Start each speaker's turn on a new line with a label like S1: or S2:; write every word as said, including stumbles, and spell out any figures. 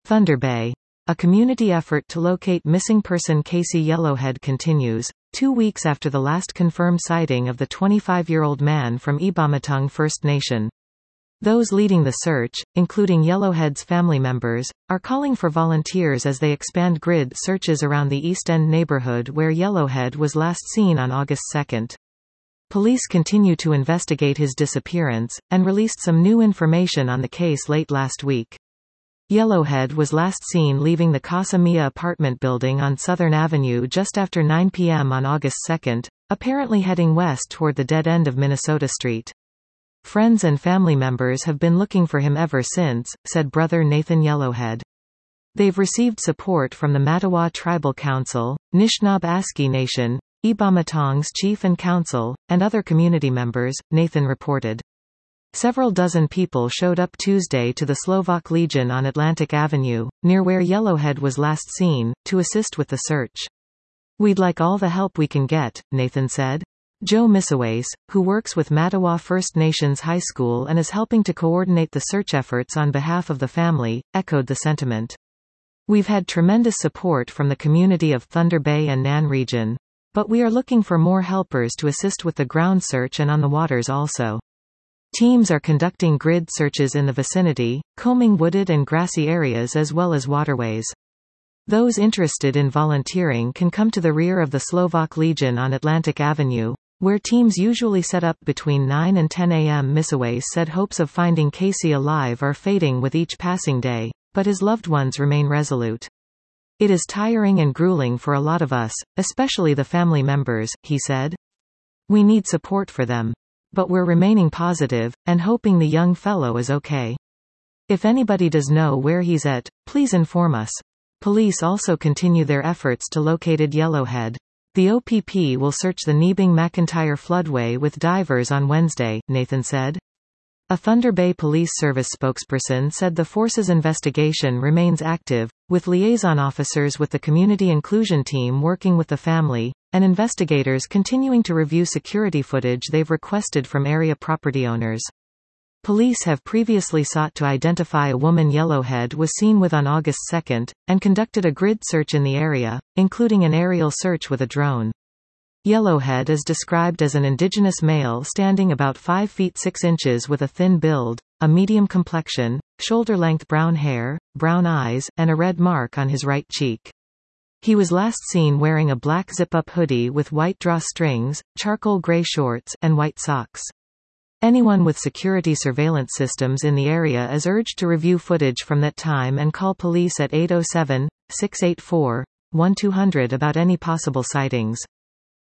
S1: Thunder Bay. A community effort to locate missing person Casey Yellowhead continues, two weeks after the last confirmed sighting of the twenty-five-year-old man from Ibamatong First Nation. Those leading the search, including Yellowhead's family members, are calling for volunteers as they expand grid searches around the East End neighborhood where Yellowhead was last seen on August second. Police continue to investigate his disappearance, and released some new information on the case late last week. Yellowhead was last seen leaving the Casa Mia apartment building on Southern Avenue just after nine p m on August second, apparently heading west toward the dead end of Minnesota Street. Friends and family members have been looking for him ever since, said brother Nathan Yellowhead. They've received support from the Mattawa Tribal Council, Nishnawbe-Aski Nation, Ibamatong's chief and council, and other community members, Nathan reported. Several dozen people showed up Tuesday to the Slovak Legion on Atlantic Avenue, near where Yellowhead was last seen, to assist with the search. We'd like all the help we can get, Nathan said. Joe Missawace, who works with Mattawa First Nations High School and is helping to coordinate the search efforts on behalf of the family, echoed the sentiment. We've had tremendous support from the community of Thunder Bay and Nan region. But we are looking for more helpers to assist with the ground search and on the waters also. Teams are conducting grid searches in the vicinity, combing wooded and grassy areas as well as waterways. Those interested in volunteering can come to the rear of the Slovak Legion on Atlantic Avenue, where teams usually set up between nine and ten a m Missawace said hopes of finding Casey alive are fading with each passing day, but his loved ones remain resolute. It is tiring and grueling for a lot of us, especially the family members, he said. We need support for them. But we're remaining positive, and hoping the young fellow is okay. If anybody does know where he's at, please inform us. Police also continue their efforts to locate Yellowhead. The O P P will search the Nebeng-McIntyre floodway with divers on Wednesday, Nathan said. A Thunder Bay Police Service spokesperson said the force's investigation remains active, with liaison officers with the community inclusion team working with the family, and investigators continuing to review security footage they've requested from area property owners. Police have previously sought to identify a woman Yellowhead was seen with on August second, and conducted a grid search in the area, including an aerial search with a drone. Yellowhead is described as an indigenous male standing about five feet six inches with a thin build, a medium complexion, shoulder-length brown hair, brown eyes, and a red mark on his right cheek. He was last seen wearing a black zip-up hoodie with white drawstrings, charcoal gray shorts, and white socks. Anyone with security surveillance systems in the area is urged to review footage from that time and call police at eight oh seven, six eight four, one two hundred about any possible sightings.